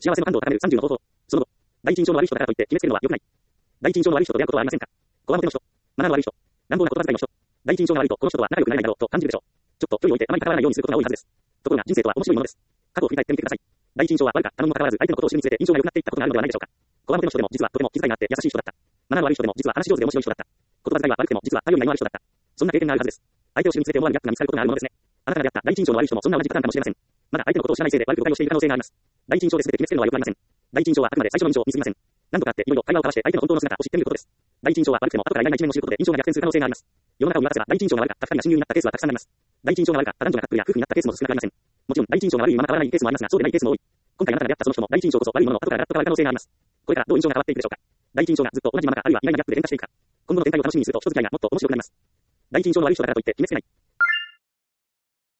幸せの感度を高める30の方法。その後、第一印象の悪い人だからといって決めつけるのは良くない。第一印象の悪い人と出会うことはありませんか？こわもての人、マナーの悪い人、乱暴な言葉遣いの人、第一印象が悪いとこの人とは仲良くなれないだろうと感じるでしょう。ちょっと距離を置いてあまり関わらないようにすることが多いはずです。ところが人生とは面白いものです。過去を振り返ってみてください。第一印象は悪かったのにもかかわらず相手のことを知るにつれて印象が良くなっていったことがあるのではないでしょうか。こわもての人でも実はとても気遣いがあって優しい人だった。マナーの悪い人でも実は話し上手で面白い人だった。言葉遣いは悪くても実は頼りがいのある人だった。そんな経験があるはずです。相手を知るにつれて思わぬギャップが見つかることがあるものですね。あなたが出会った第一印象の悪い人もそんな同じパターンかもしれません。まだ相手のことを知らないせいで悪く誤解をしている可能性があります。第一印象で全て決めつけるのは良くありません。第一印象はあくまで最初の印象に過ぎません。何度かあっていろいろ会話を交わして相手の本当の姿を知ってみることです。第一印象は悪くても後から意外な一面を知ることで印象が逆転する可能性があります。世の中を見渡せば第一印象が悪かった二人が親友になったケースはたくさんあります。第一印象が悪かった男女がカップルや夫婦になったケースも少なくありません。もちろん第一印象が悪いまま変わらないケースもありますが、そうでないケースも多い。今回あなたが出会ったその人も第一印象こそ悪いものの後からガラッと変わる可能性があります。これからどう印象が変わっていくでしょうか。第一印象がずっと同じままかあるいは意外なギャップで変化していくか。今後の展開を楽しみにすると人付き合いがもっと面白くなります。第一印象の悪い人だからといって決めつけない。